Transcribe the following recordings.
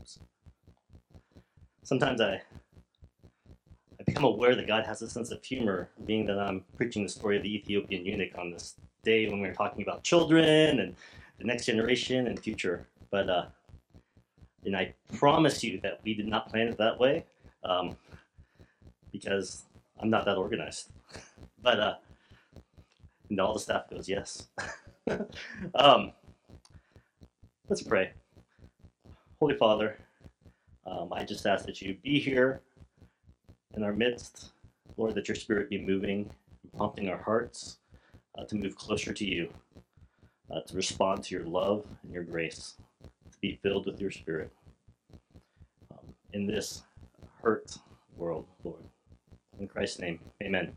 Sometimes I become aware that God has a sense of humor, being that I'm preaching the story of the Ethiopian eunuch on this day when we're talking about children and the next generation and future. And I promise you that we did not plan it that way, um, because I'm not that organized. But and all the staff goes, yes. um, let's pray. Holy Father, I just ask that you be here in our midst, Lord, that your Spirit be moving, prompting our hearts to move closer to you, to respond to your love and your grace, to be filled with your Spirit in this hurt world, Lord. In Christ's name, amen.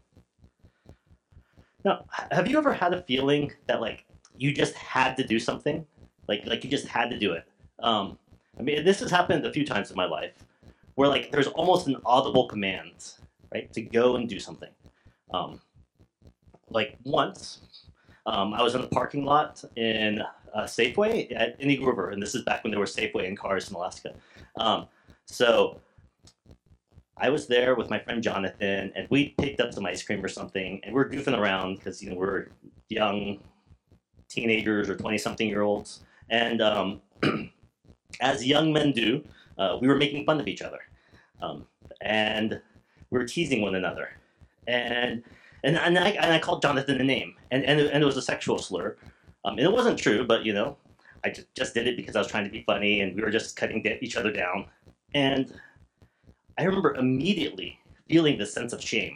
Now, have you ever had a feeling that like you just had to do something, like you just had to do it? I mean, this has happened a few times in my life, where like there's almost an audible command, right, to go and do something. Um, like once, I was in a parking lot in Safeway at Indigo River, and this is back when there were Safeway in cars in Alaska. So I was there with my friend Jonathan, and we picked up some ice cream or something, and we're goofing around because we're young teenagers or 20-something-year-olds, and as young men do, we were making fun of each other, and we were teasing one another, and I called Jonathan a name, and it was a sexual slur, and it wasn't true, but I just did it because I was trying to be funny, and we were just cutting each other down, and I remember immediately feeling this sense of shame,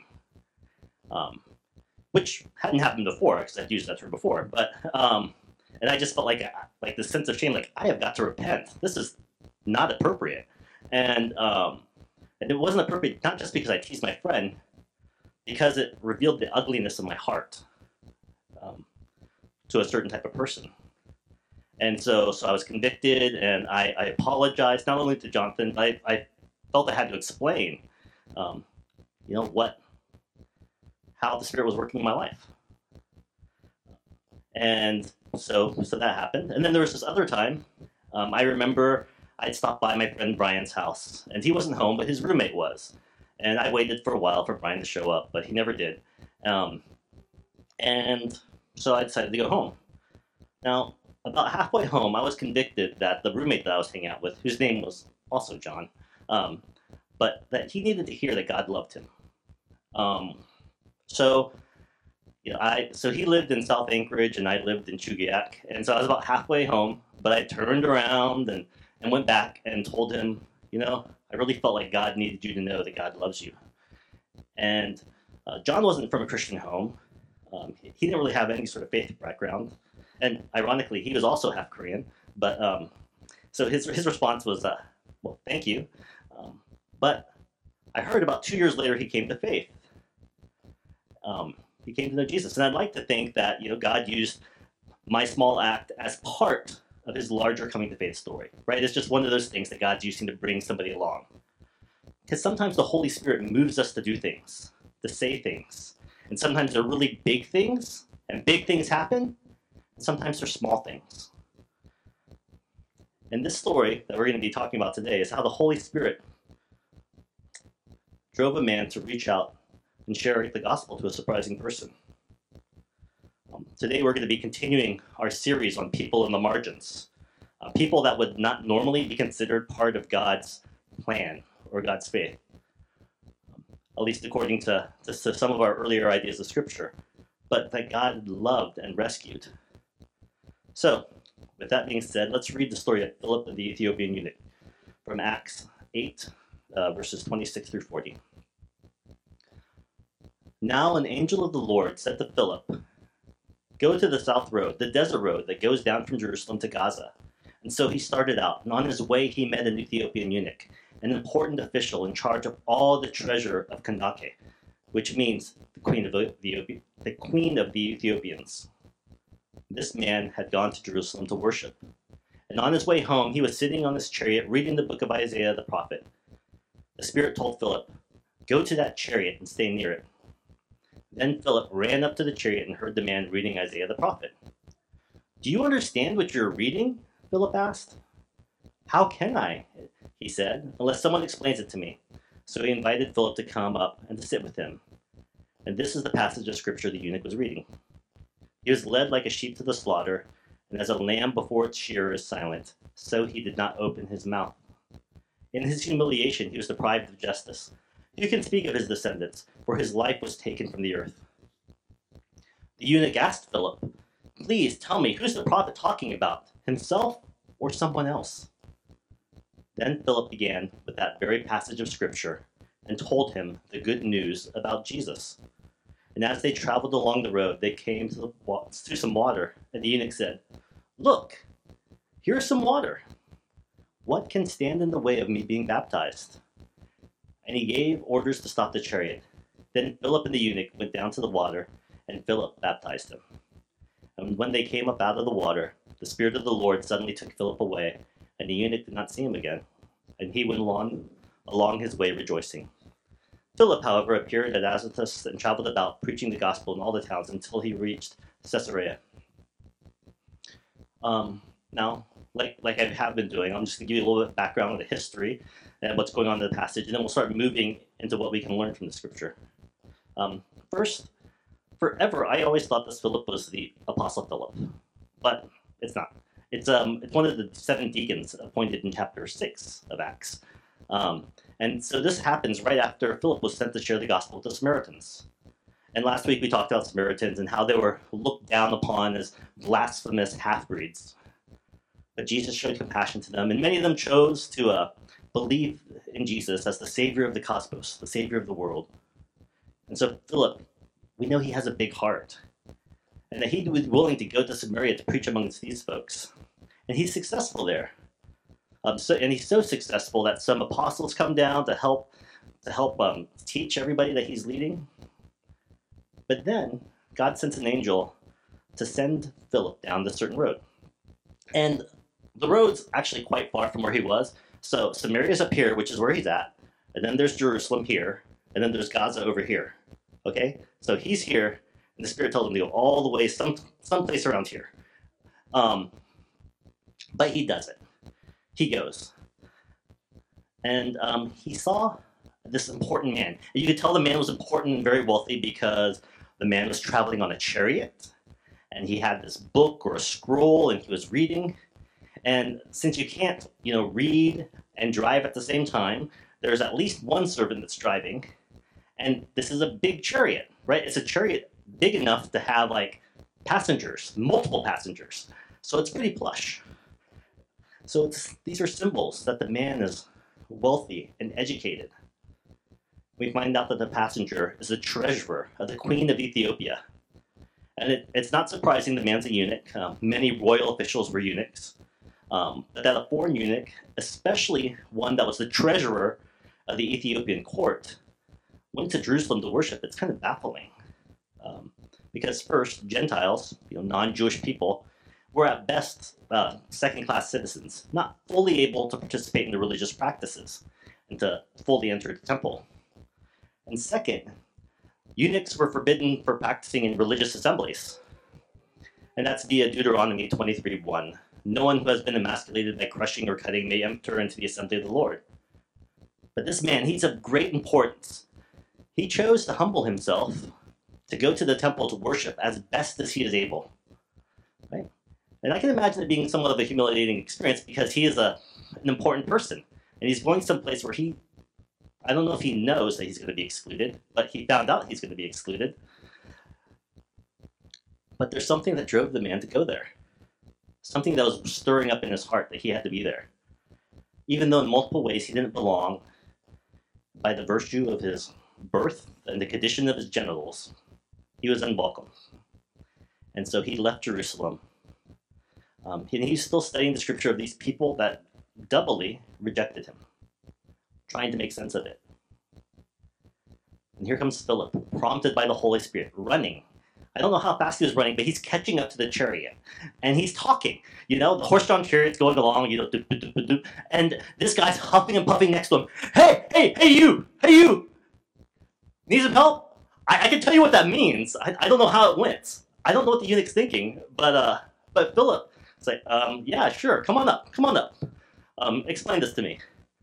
which hadn't happened before because I'd used that term before, but and I just felt like this sense of shame, like I have got to repent. This is not appropriate, and it wasn't appropriate not just because I teased my friend, because it revealed the ugliness of my heart to a certain type of person. And so I was convicted, and I apologized not only to Jonathan, but I felt I had to explain, how the Spirit was working in my life. And so that happened. And then there was this other time, I remember I'd stopped by my friend Brian's house, and he wasn't home, but his roommate was. And I waited for a while for Brian to show up, but he never did. And so I decided to go home. Now, about halfway home, I was convicted that the roommate that I was hanging out with, whose name was also John, but that he needed to hear that God loved him. So he lived in South Anchorage, and I lived in Chugiak, and so I was about halfway home, but I turned around and went back and told him, I really felt like God needed you to know that God loves you. And John wasn't from a Christian home. He didn't really have any sort of faith background, and ironically, he was also half Korean. But so his response was, "Well, thank you," but I heard about 2 years later he came to faith. He came to know Jesus, and I'd like to think that God used my small act as part of his larger coming to faith story, right? It's just one of those things that God's using to bring somebody along. Because sometimes the Holy Spirit moves us to do things, to say things, and sometimes they're really big things, and big things happen, and sometimes they're small things. And this story that we're going to be talking about today is how the Holy Spirit drove a man to reach out and share the gospel to a surprising person. Today we're going to be continuing our series on people in the margins, people that would not normally be considered part of God's plan or God's faith, at least according to some of our earlier ideas of Scripture, but that God loved and rescued. So, with that being said, let's read the story of Philip and the Ethiopian eunuch from Acts 8, verses 26 through 40. Now an angel of the Lord said to Philip, "Go to the south road, the desert road that goes down from Jerusalem to Gaza." And so he started out, and on his way he met an Ethiopian eunuch, an important official in charge of all the treasure of Kandake, which means the queen of the Ethiopians. This man had gone to Jerusalem to worship, and on his way home he was sitting on his chariot reading the book of Isaiah the prophet. The Spirit told Philip, "Go to that chariot and stay near it." Then Philip ran up to the chariot and heard the man reading Isaiah the prophet. "Do you understand what you're reading?" Philip asked. "How can I? he said, unless someone explains it to me. So he invited Philip to come up and to sit with him. And this is the passage of scripture the eunuch was reading. He was led like a sheep to the slaughter, and as a lamb before its shearer is silent, so he did not open his mouth. In his humiliation, he was deprived of justice. Who can speak of his descendants? For his life was taken from the earth. The eunuch asked Philip, "Please tell me, who's the prophet talking about? Himself or someone else?" Then Philip began with that very passage of scripture and told him the good news about Jesus. And as they traveled along the road, they came to some water, and the eunuch said, "Look, here's some water. What can stand in the way of me being baptized?" And he gave orders to stop the chariot. Then Philip and the eunuch went down to the water, and Philip baptized him. And when they came up out of the water, the Spirit of the Lord suddenly took Philip away, and the eunuch did not see him again. And he went along his way rejoicing. Philip, however, appeared at Azotus and traveled about, preaching the gospel in all the towns until he reached Caesarea. Now, like I have been doing, I'm just going to give you a little bit of background on the history and what's going on in the passage, and then we'll start moving into what we can learn from the scripture. First, forever, I always thought that Philip was the Apostle Philip, but it's not. It's one of the 7 deacons appointed in chapter 6 of Acts. And so this happens right after Philip was sent to share the gospel with the Samaritans. And last week we talked about Samaritans and how they were looked down upon as blasphemous half-breeds. But Jesus showed compassion to them, and many of them chose to believe in Jesus as the Savior of the cosmos, the Savior of the world. And so Philip, we know he has a big heart, and that he was willing to go to Samaria to preach amongst these folks. And he's successful there. And he's so successful that some apostles come down to help teach everybody that he's leading. But then God sends an angel to send Philip down this certain road. And the road's actually quite far from where he was. So Samaria's up here, which is where he's at. And then there's Jerusalem here. And then there's Gaza over here. Okay? So he's here, and the Spirit told him to go all the way someplace around here. But he doesn't. He goes. And he saw this important man. And you could tell the man was important and very wealthy because the man was traveling on a chariot. And he had this book or a scroll, and he was reading. And since you can't, read and drive at the same time, there's at least one servant that's driving. And this is a big chariot, right? It's a chariot big enough to have, passengers, multiple passengers. So it's pretty plush. So these are symbols that the man is wealthy and educated. We find out that the passenger is the treasurer of the Queen of Ethiopia. And it's not surprising the man's a eunuch. Many royal officials were eunuchs. But that a foreign eunuch, especially one that was the treasurer of the Ethiopian court, went to Jerusalem to worship, it's kind of baffling. Because first, Gentiles, non-Jewish people, were at best second-class citizens, not fully able to participate in the religious practices and to fully enter the temple. And second, eunuchs were forbidden for practicing in religious assemblies. And that's via Deuteronomy 23:1. No one who has been emasculated by crushing or cutting may enter into the assembly of the Lord. But this man, he's of great importance. He chose to humble himself, to go to the temple to worship as best as he is able. Right? And I can imagine it being somewhat of a humiliating experience because he is an important person. And he's going someplace where I don't know if he knows that he's going to be excluded, but he found out he's going to be excluded. But there's something that drove the man to go there. Something that was stirring up in his heart that he had to be there. Even though in multiple ways he didn't belong, by the virtue of his birth and the condition of his genitals, he was unwelcome. And so he left Jerusalem. And he's still studying the scripture of these people that doubly rejected him, trying to make sense of it. And here comes Philip, prompted by the Holy Spirit, running. I don't know how fast he was running, but he's catching up to the chariot. And he's talking. The horse-drawn chariot's going along, doop, doop, doop, doop, doop, and this guy's huffing and puffing next to him. Hey, you! Need some help? I can tell you what that means. I don't know how it went. I don't know what the eunuch's thinking, but Philip, it's like, yeah, sure, come on up. Explain this to me.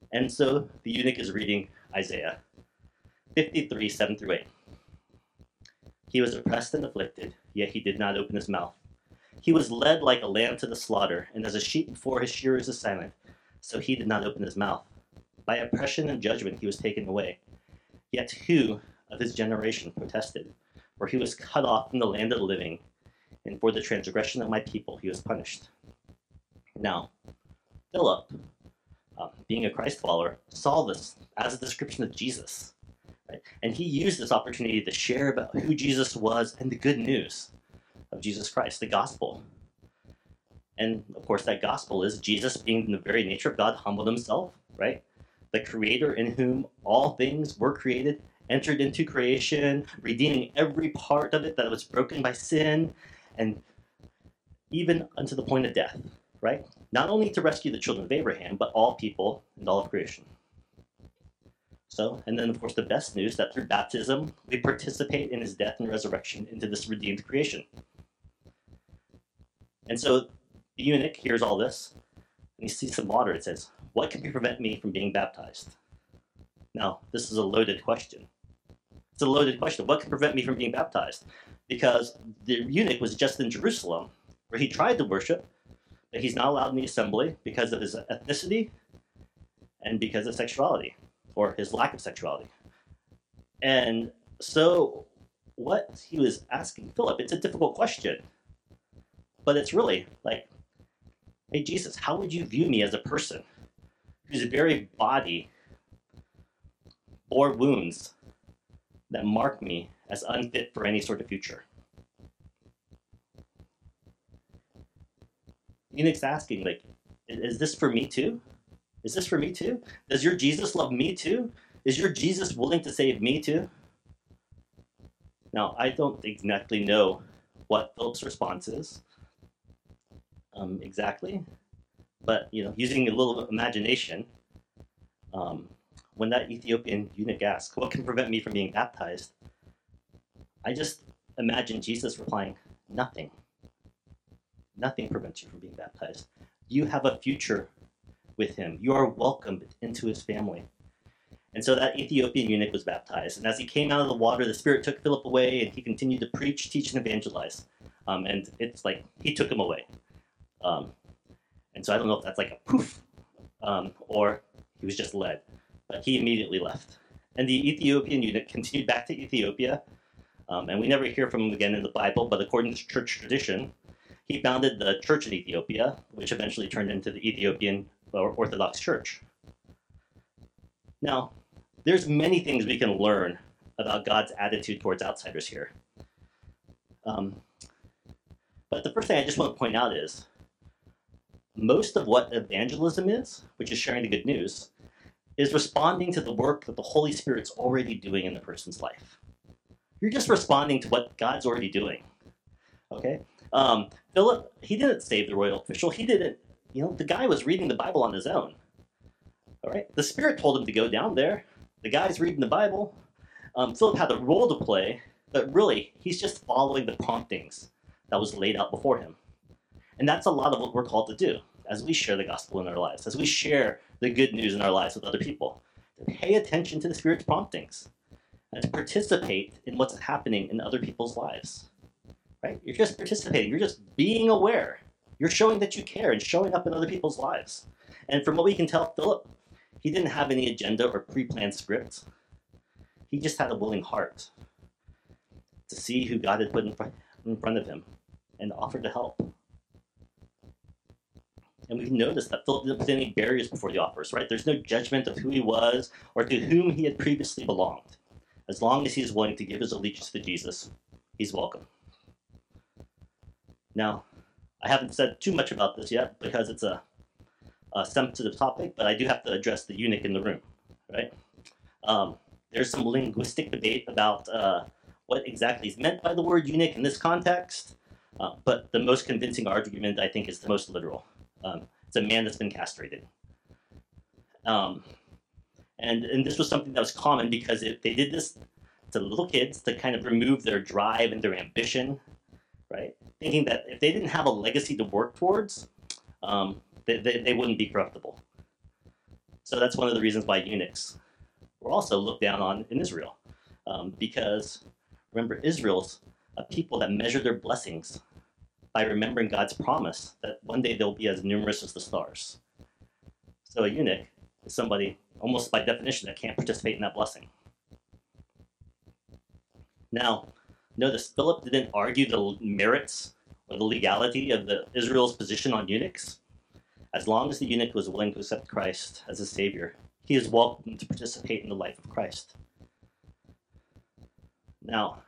And so the eunuch is reading Isaiah 53, 7 through 8. He was oppressed and afflicted, yet he did not open his mouth. He was led like a lamb to the slaughter, and as a sheep before his shearers is silent, so he did not open his mouth. By oppression and judgment he was taken away. Yet who of his generation protested? For he was cut off from the land of the living, and for the transgression of my people he was punished. Now, Philip, being a Christ follower, saw this as a description of Jesus. Right? And he used this opportunity to share about who Jesus was and the good news of Jesus Christ, the gospel. And of course, that gospel is Jesus, being in the very nature of God, humbled himself, right? The creator in whom all things were created, entered into creation, redeeming every part of it that was broken by sin, and even unto the point of death, right? Not only to rescue the children of Abraham, but all people and all of creation. So, and then of course the best news that through baptism, we participate in his death and resurrection into this redeemed creation. And so the eunuch hears all this, and he sees some water. It says, what can prevent me from being baptized? Now, this is a loaded question. It's a loaded question. What can prevent me from being baptized? Because the eunuch was just in Jerusalem, where he tried to worship, but he's not allowed in the assembly because of his ethnicity and because of sexuality, or his lack of sexuality. And so what he was asking Philip, it's a difficult question, but it's really like, hey, Jesus, how would you view me as a person whose very body bore wounds that mark me as unfit for any sort of future? Eunuch's asking, like, is this for me too? Is this for me too? Does your Jesus love me too? Is your Jesus willing to save me too? Now, I don't exactly know what Philip's response is exactly, but using a little imagination, when that Ethiopian eunuch asked, "What can prevent me from being baptized?" I just imagine Jesus replying, "Nothing. Nothing prevents you from being baptized. You have a future with him. You are welcomed into his family." And so that Ethiopian eunuch was baptized. And as he came out of the water, the Spirit took Philip away, and he continued to preach, teach, and evangelize. And it's like he took him away. And so I don't know if that's like a poof, or he was just led. But he immediately left. And the Ethiopian eunuch continued back to Ethiopia. And we never hear from him again in the Bible, but according to church tradition, he founded the church in Ethiopia, which eventually turned into the Ethiopian Orthodox Church. Now, there's many things we can learn about God's attitude towards outsiders here. But the first thing I just want to point out is most of what evangelism is, which is sharing the good news, is responding to the work that the Holy Spirit's already doing in the person's life. You're just responding to what God's already doing. Okay? Philip, he didn't save the royal official. He didn't, the guy was reading the Bible on his own. All right? The Spirit told him to go down there. The guy's reading the Bible. Philip had a role to play, but really, he's just following the promptings that was laid out before him. And that's a lot of what we're called to do as we share the gospel in our lives, as we share the good news in our lives with other people, to pay attention to the Spirit's promptings and to participate in what's happening in other people's lives. Right? You're just participating. You're just being aware. You're showing that you care and showing up in other people's lives. And from what we can tell, Philip, he didn't have any agenda or pre-planned script. He just had a willing heart to see who God had put in front of him and offered to help. And we've noticed that Philip didn't put any barriers before the offers, right? There's no judgment of who he was or to whom he had previously belonged. As long as he's willing to give his allegiance to Jesus, he's welcome. Now, I haven't said too much about this yet because it's a sensitive topic, but I do have to address the eunuch in the room, right? There's some linguistic debate about what exactly is meant by the word eunuch in this context, but the most convincing argument, I think, is the most literal. It's a man that's been castrated. And this was something that was common because they did this to little kids to kind of remove their drive and their ambition, right? Thinking that if they didn't have a legacy to work towards, they wouldn't be corruptible. So that's one of the reasons why eunuchs were also looked down on in Israel. Because remember, Israel's a people that measure their blessings by remembering God's promise that one day they'll be as numerous as the stars. So a eunuch is somebody, almost by definition, that can't participate in that blessing. Now, notice Philip didn't argue the merits or the legality of Israel's position on eunuchs. As long as the eunuch was willing to accept Christ as his Savior, he is welcome to participate in the life of Christ. Now,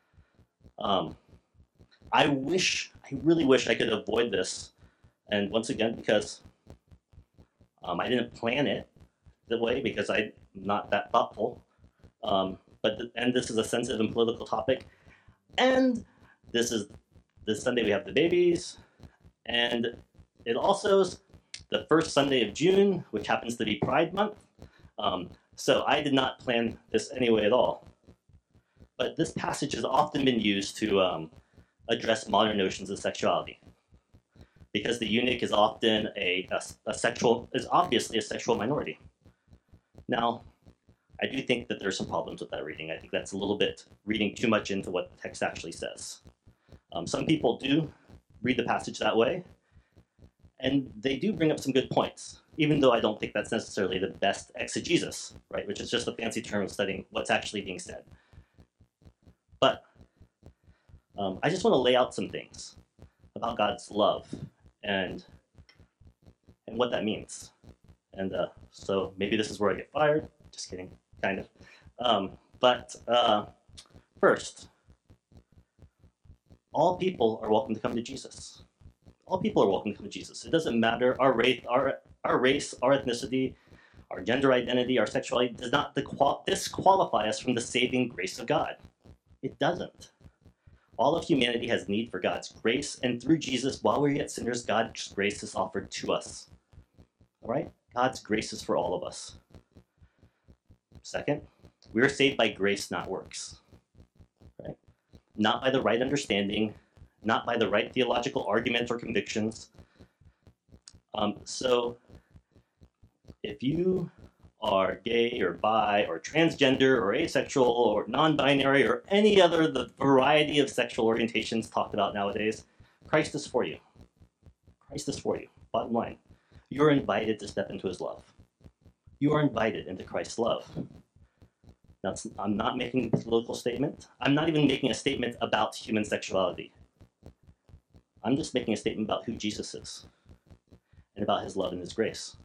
I really wish I could avoid this. And once again, because I didn't plan it that way, because I'm not that thoughtful. And this is a sensitive and political topic. And this Sunday we have the babies. And it also is the first Sunday of June, which happens to be Pride Month. So I did not plan this anyway at all. But this passage has often been used to address modern notions of sexuality, because the eunuch is often obviously a sexual minority. Now, I do think that there's some problems with that reading. I think that's a little bit reading too much into what the text actually says. Some people do read the passage that way, and they do bring up some good points, even though I don't think that's necessarily the best exegesis, right? Which is just a fancy term of studying what's actually being said. But I just want to lay out some things about God's love and what that means. And so maybe this is where I get fired. Just kidding, kind of. But first, all people are welcome to come to Jesus. All people are welcome to come to Jesus. It doesn't matter our race, our ethnicity, our gender identity, our sexuality does not disqualify us from the saving grace of God. It doesn't. All of humanity has need for God's grace, and through Jesus, while we're yet sinners, God's grace is offered to us. All right? God's grace is for all of us. Second, we are saved by grace, not works. Right? Not by the right understanding, not by the right theological arguments or convictions. So, if you are gay or bi or transgender or asexual or non-binary or any other the variety of sexual orientations talked about nowadays, Christ is for you. Christ is for you. Bottom line, you're invited to step into his love. You are invited into Christ's love. Now, I'm not making a political statement. I'm not even making a statement about human sexuality. I'm just making a statement about who Jesus is and about his love and his grace.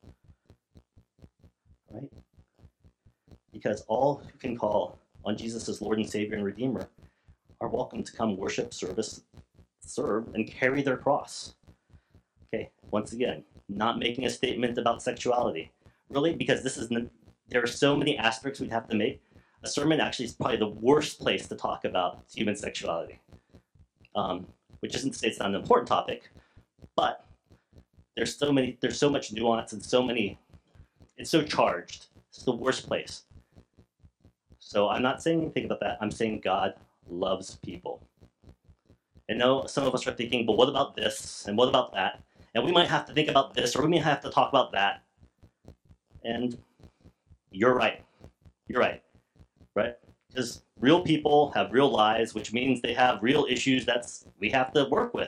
Right? Because all who can call on Jesus as Lord and Savior and Redeemer are welcome to come worship, serve, and carry their cross. Okay, once again, not making a statement about sexuality. Really, because there are so many aspects we'd have to make. A sermon actually is probably the worst place to talk about human sexuality. Which isn't to say it's not an important topic, but there's so much nuance and it's so charged. It's the worst place. So I'm not saying anything about that. I'm saying God loves people. I know some of us are thinking, but what about this? And what about that? And we might have to think about this, or we may have to talk about that. And you're right. You're right. Right? Because real people have real lives, which means they have real issues we have to work with.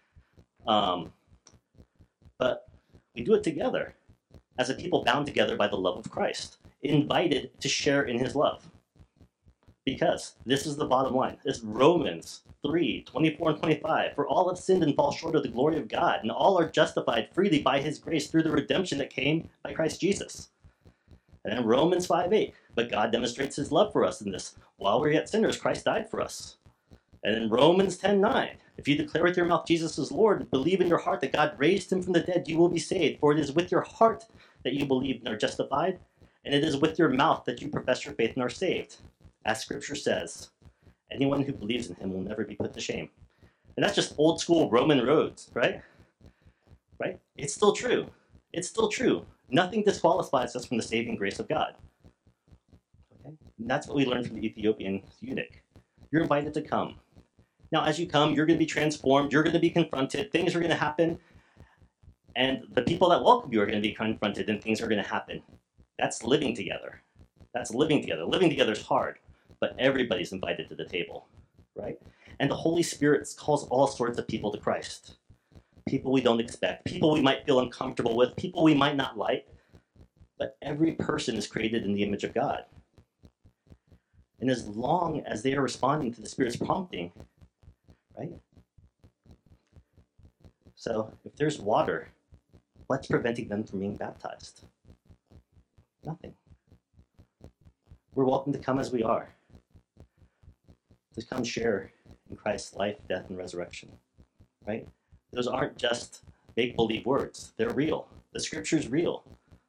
But we do it together as a people bound together by the love of Christ, invited to share in his love. Because this is the bottom line. It's Romans 3:24 and 25. For all have sinned and fall short of the glory of God, and all are justified freely by his grace through the redemption that came by Christ Jesus. And then Romans 5:8. But God demonstrates his love for us in this. While we're yet sinners, Christ died for us. And in Romans 10:9. If you declare with your mouth Jesus is Lord, and believe in your heart that God raised him from the dead, you will be saved. For it is with your heart that you believe and are justified, and it is with your mouth that you profess your faith and are saved. As Scripture says, anyone who believes in him will never be put to shame. And that's just old school Roman roads, right? Right? It's still true. It's still true. Nothing disqualifies us from the saving grace of God. Okay? And that's what we learned from the Ethiopian eunuch. You're invited to come. Now, as you come, you're going to be transformed. You're going to be confronted. Things are going to happen. And the people that welcome you are going to be confronted and things are going to happen. That's living together. That's living together. Living together is hard, but everybody's invited to the table, right? And the Holy Spirit calls all sorts of people to Christ. People we don't expect, people we might feel uncomfortable with, people we might not like, but every person is created in the image of God. And as long as they are responding to the Spirit's prompting, right? So if there's water, what's preventing them from being baptized? Nothing. We're welcome to come as we are, to come share in Christ's life, death, and resurrection, right? Those aren't just make-believe words. They're real. The Scripture's real.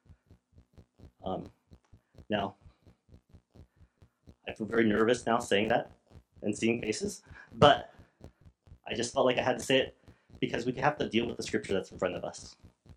Now, I feel very nervous now saying that and seeing faces, but I just felt like I had to say it because we have to deal with the Scripture that's in front of us.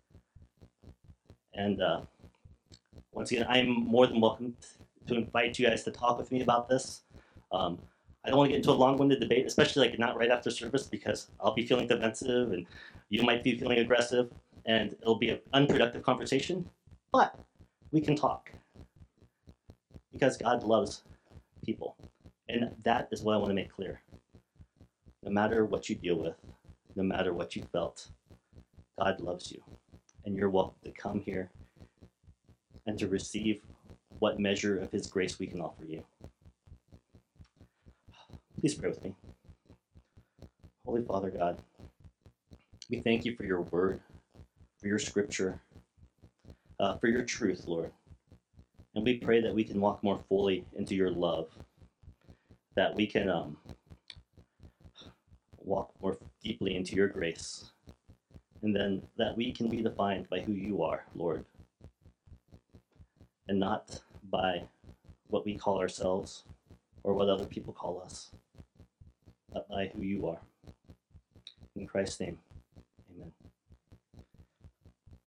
And once again, I'm more than welcome to invite you guys to talk with me about this. I don't want to get into a long-winded debate, especially like not right after service, because I'll be feeling defensive and you might be feeling aggressive, and it'll be an unproductive conversation. But we can talk because God loves people, and that is what I want to make clear. No matter what you deal with, no matter what you felt, God loves you, and you're welcome to come here and to receive what measure of His grace we can offer you. Please pray with me. Holy Father God, we thank you for your word, for your scripture, for your truth, Lord. And we pray that we can walk more fully into your love, that we can walk more deeply into your grace, and then that we can be defined by who you are, Lord, and not by what we call ourselves or what other people call us, but by who you are. In Christ's name.